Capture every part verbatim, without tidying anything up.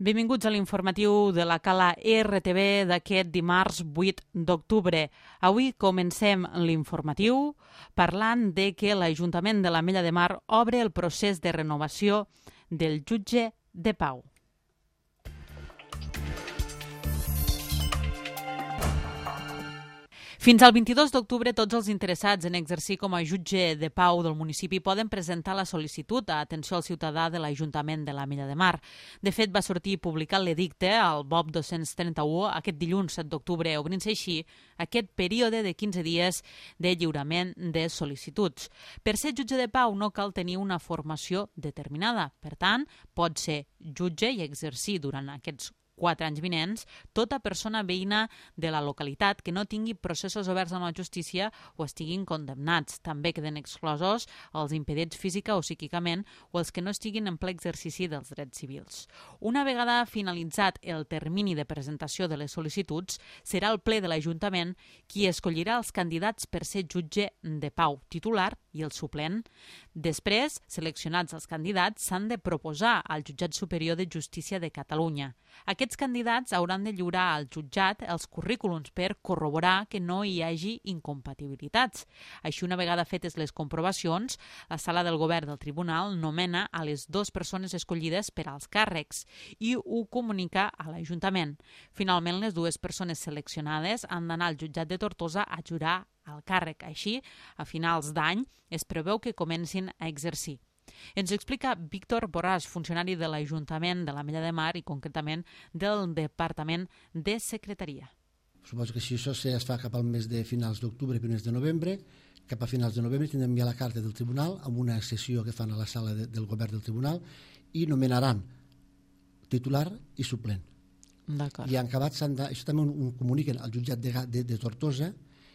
Benvinguts a l'informatiu de la Cala R T V d'aquest dimarts vuit d'octubre. Avui comencem l'informatiu parlant de que l'Ajuntament de l'Ametlla de Mar obre el procés de renovació del jutge de pau. Fins al vint-i-dos d'octubre, tots els interessats en exercir com a jutge de pau del municipi poden presentar la sol·licitud a atenció al ciutadà de l'Ajuntament de l'Ametlla de Mar. De fet, va sortir publicat l'edicte al B O P dos-cents trenta-u aquest dilluns set d'octubre, obrint-se així aquest període de quinze dies de lliurament de sol·licituds. Per ser jutge de pau no cal tenir una formació determinada. Per tant, pot ser jutge i exercir durant aquests quatre anys vinents tota persona veïna de la localitat que no tingui processos oberts amb la justícia o estiguin condemnats. També queden exclosos els impedits física o psíquicament o els que no estiguin en ple exercici dels drets civils. Una vegada finalitzat el termini de presentació de les sol·licituds, serà el ple de l'Ajuntament qui escollirà els candidats per ser jutge de pau titular i el suplent. Després, seleccionats els candidats, s'han de proposar al Jutjat Superior de Justícia de Catalunya. Aquests candidats hauran de lliurar al jutjat els currículums per corroborar que no hi hagi incompatibilitats. Així, una vegada fetes les comprovacions, la Sala del Govern del Tribunal nomena a les dues persones escollides per als càrrecs i ho comunica a l'Ajuntament. Finalment, les dues persones seleccionades han d'anar al jutjat de Tortosa a jurar al càrrec. Així, a finals d'any, es preveu que comencin a exercir. Ens explica Víctor Borràs, funcionari de l'Ajuntament de l'Ametlla de Mar i concretament del Departament de Secretaria. Suposo que si això es fa cap al mes de finals d'octubre, primers de novembre, cap a finals de novembre tindrem ja la carta del Tribunal amb una sessió que fan a la sala de, del Govern del Tribunal i nomenaran titular i suplent. D'acord. I en acabat, de, això també ho comuniquen al jutjat de, de, de Tortosa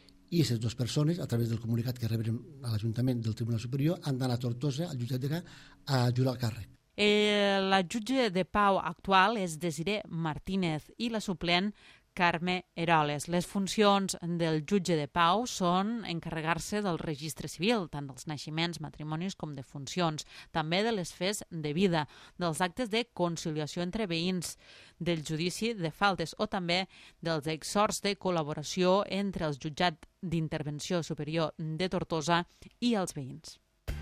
i aquestes dues persones, a través del comunicat que rebrem a l'Ajuntament del Tribunal Superior, han d'anar a Tortosa, al jutjat de Gà, a jurar el càrrec. Eh, la jutge de pau actual és Desiré Martínez i la suplent Carme Eroles. Les funcions del jutge de pau són encarregar-se del registre civil, tant dels naixements, matrimonis com de funcions, també de les fes de vida, dels actes de conciliació entre veïns, del judici de faltes o també dels exhorts de col·laboració entre els jutjats d'intervenció superior de Tortosa i els veïns.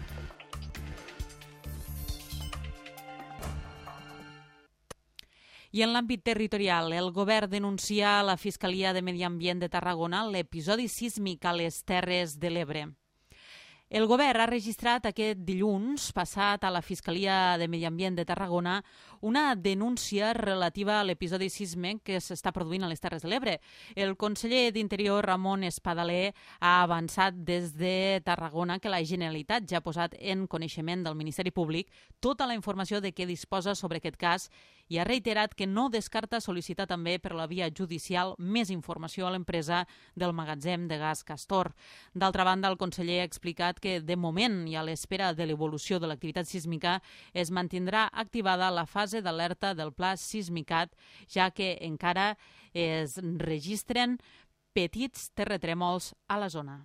I en l'àmbit territorial, el govern denuncia a la Fiscalia de Medi Ambient de Tarragona l'episodi sísmic a les Terres de l'Ebre. El govern ha registrat aquest dilluns passat a la Fiscalia de Medi Ambient de Tarragona una denúncia relativa a l'episodi sísmic que s'està produint a les Terres de l'Ebre. El conseller d'Interior, Ramon Espadaler, ha avançat des de Tarragona que la Generalitat ja ha posat en coneixement del Ministeri Públic tota la informació de què disposa sobre aquest cas i ha reiterat que no descarta sol·licitar també per la via judicial més informació a l'empresa del magatzem de gas Castor. D'altra banda, el conseller ha explicat que de moment i a l'espera de l'evolució de l'activitat sísmica es mantindrà activada la fase d'alerta del pla sismicat, ja que encara es registren petits terratrèmols a la zona.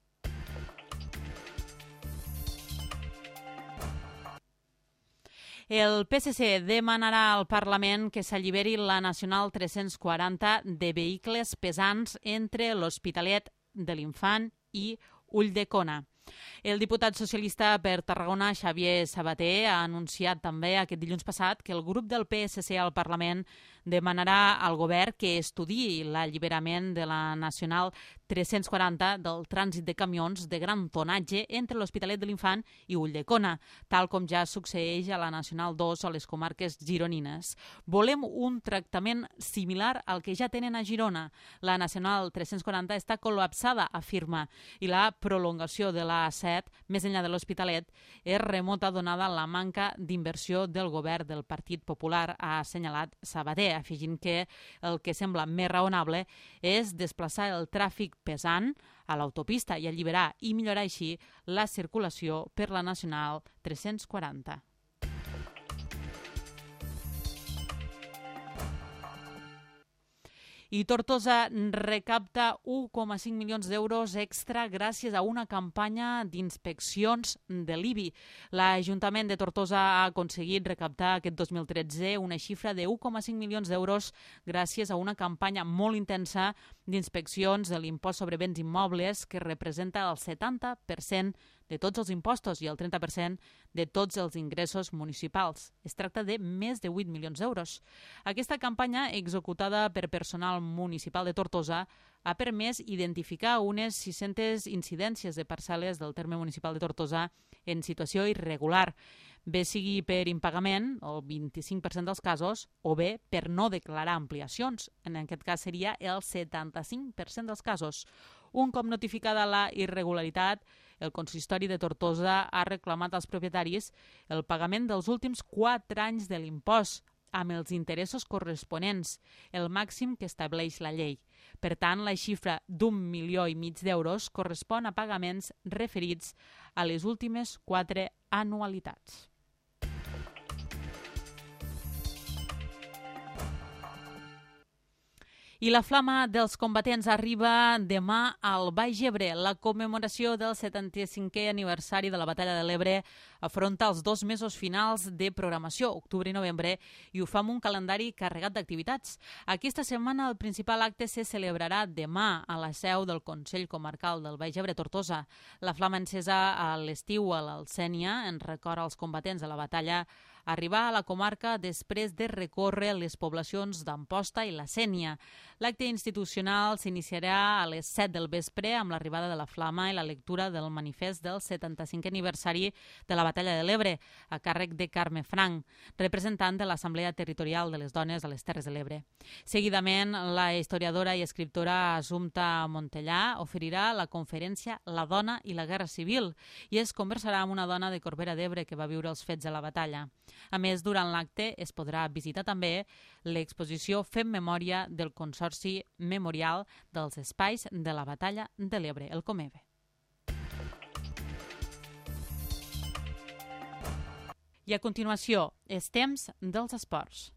El P S C demanarà al Parlament que s'alliberi la Nacional tres-cents quaranta de vehicles pesants entre l'Hospitalet de l'Infant i Ulldecona. El diputat socialista per Tarragona, Xavier Sabater, ha anunciat també aquest dilluns passat que el grup del P S C al Parlament demanarà al govern que estudiï l'alliberament de la Nacional tres-cents quaranta del trànsit de camions de gran tonatge entre l'Hospitalet de l'Infant i Ulldecona, tal com ja succeeix a la Nacional dos a les comarques gironines. Volem un tractament similar al que ja tenen a Girona. La Nacional tres-cents quaranta està col·lapsada, afirma, i la prolongació de la A set, més enllà de l'Hospitalet, és remota donada la manca d'inversió del govern del Partit Popular, ha assenyalat Sabater, afegint que el que sembla més raonable és desplaçar el tràfic pesant a l'autopista i alliberar i millorar així la circulació per la Nacional tres-cents quaranta. I Tortosa recapta u coma cinc milions d'euros extra gràcies a una campanya d'inspeccions de l'I B I. L'Ajuntament de Tortosa ha aconseguit recaptar aquest dos mil tretze una xifra de u coma cinc milions d'euros gràcies a una campanya molt intensa d'inspeccions de l'impost sobre béns immobles que representa el setanta per cent de tots els impostos i el trenta per cent de tots els ingressos municipals. Es tracta de més de vuit milions d'euros. Aquesta campanya, executada per personal municipal de Tortosa, ha permès identificar unes sis-centes incidències de parcel·les del terme municipal de Tortosa en situació irregular, bé sigui per impagament, el vint-i-cinc per cent dels casos, o bé per no declarar ampliacions. En aquest cas seria el setanta-cinc per cent dels casos. Un cop notificada la irregularitat, el consistori de Tortosa ha reclamat als propietaris el pagament dels últims quatre anys de l'impost, amb els interessos corresponents, el màxim que estableix la llei. Per tant, la xifra d'un milió i mig d'euros correspon a pagaments referits a les últimes quatre anualitats. I la flama dels combatents arriba demà al Baix Ebre. La commemoració del setanta-cinquè aniversari de la Batalla de l'Ebre afronta els dos mesos finals de programació, octubre i novembre, i ho fa amb un calendari carregat d'activitats. Aquesta setmana el principal acte se celebrarà demà a la seu del Consell Comarcal del Baix Ebre Tortosa. La flama encesa a l'estiu a l'Alcènia en record als combatents de la batalla arribar a la comarca després de recórrer les poblacions d'Amposta i la Sénia. L'acte institucional s'iniciarà a les set del vespre amb l'arribada de la flama i la lectura del manifest del setanta-cinquè aniversari de la Batalla de l'Ebre, a càrrec de Carme Frank, representant de l'Assemblea Territorial de les Dones a les Terres de l'Ebre. Seguidament, la historiadora i escriptora Assumpta Montellà oferirà la conferència La dona i la guerra civil i es conversarà amb una dona de Corbera d'Ebre que va viure els fets de la batalla. A més, durant l'acte es podrà visitar també l'exposició Fem Memòria del Consorci Memorial dels Espais de la Batalla de l'Ebre, el Comebe. I a continuació, és temps dels esports.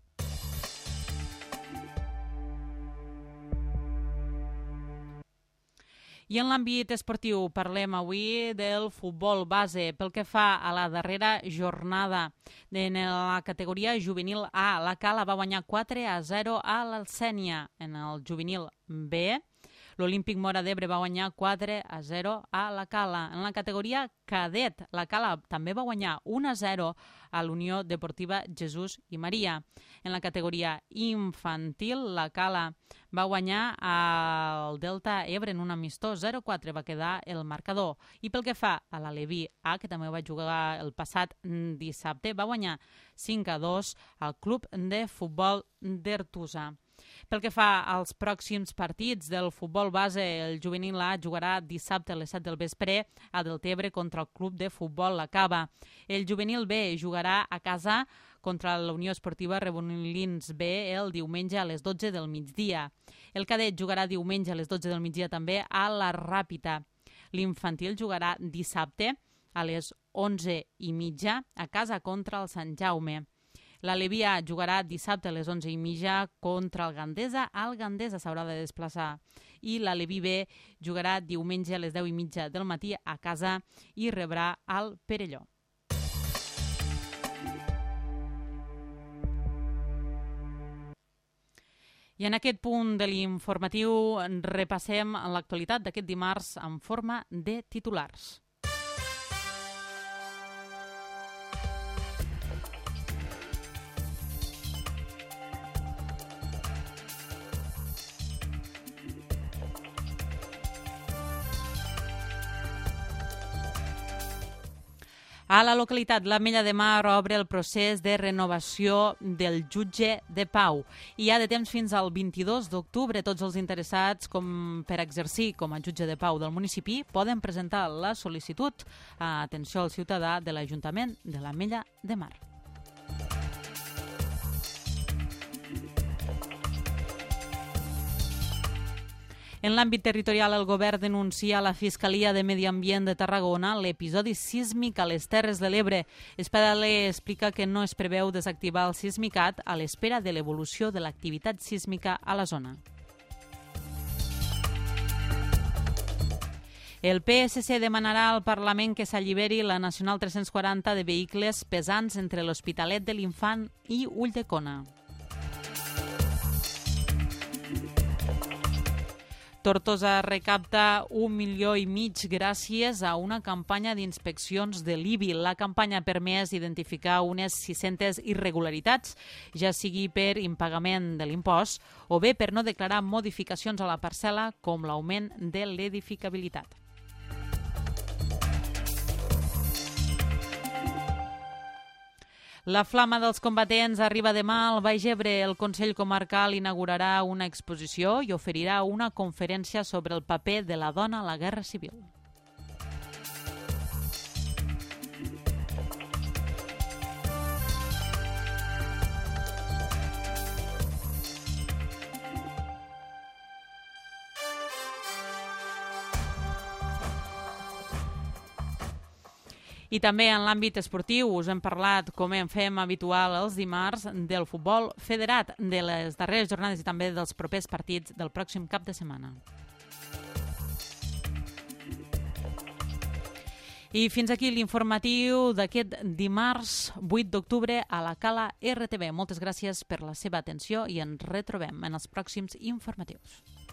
I en l'àmbit esportiu parlem avui del futbol base. Pel que fa a la darrera jornada en la categoria juvenil A, la Cala va guanyar quatre a zero a l'Alcènia. En el juvenil B, l'Olímpic Móra d'Ebre va guanyar quatre a zero a la Cala. En la categoria cadet, la Cala també va guanyar un a zero a l'Unió Deportiva Jesús i Maria. En la categoria infantil, la Cala va guanyar al Delta Ebre en un amistós, zero a quatre va quedar el marcador. I pel que fa a l'Aleví A, que també va jugar el passat dissabte, va guanyar cinc a dos al Club de Futbol d'Ertusa. Pel que fa als pròxims partits del futbol base, el juvenil A jugarà dissabte a les set del vespre a Deltebre contra el Club de Futbol La Cava. El juvenil B jugarà a casa contra la Unió Esportiva Rebonilins B el diumenge a les dotze del migdia. El cadet jugarà diumenge a les dotze del migdia també a la Ràpita. L'infantil jugarà dissabte a les onze i mitja a casa contra el Sant Jaume. L'Aleví A jugarà dissabte a les onze i mitja contra el Gandesa. El Gandesa s'haurà de desplaçar. I l'Aleví B jugarà diumenge a les deu i mitja del matí a casa i rebrà el Perelló. I en aquest punt de l'informatiu repassem l'actualitat d'aquest dimarts en forma de titulars. A la localitat l'Ametlla de Mar obre el procés de renovació del jutge de pau. Hi ha de temps fins al vint-i-dos d'octubre. Tots els interessats com per exercir com a jutge de pau del municipi poden presentar la sol·licitud a atenció al ciutadà de l'Ajuntament de l'Ametlla de Mar. En l'àmbit territorial, el govern denuncia a la Fiscalia de Medi Ambient de Tarragona l'episodi sísmic a les Terres de l'Ebre. Espedale explica que no es preveu desactivar el sismicat a l'espera de l'evolució de l'activitat sísmica a la zona. El P S C demanarà al Parlament que s'alliberi la Nacional tres-cents quaranta de vehicles pesants entre l'Hospitalet de l'Infant i Ulldecona. Tortosa recapta un milió i mig gràcies a una campanya d'inspeccions de l'I B I. La campanya ha permès identificar unes sis-centes irregularitats, ja sigui per impagament de l'impost o bé per no declarar modificacions a la parcel·la com l'augment de l'edificabilitat. La flama dels combatents arriba demà al Baix Ebre. El Consell Comarcal inaugurarà una exposició i oferirà una conferència sobre el paper de la dona a la Guerra Civil. I també en l'àmbit esportiu us hem parlat, com en fem habitual els dimarts, del futbol federat, de les darreres jornades i també dels propers partits del pròxim cap de setmana. I fins aquí l'informatiu d'aquest dimarts vuit d'octubre a la Cala R T V. Moltes gràcies per la seva atenció i ens retrobem en els pròxims informatius.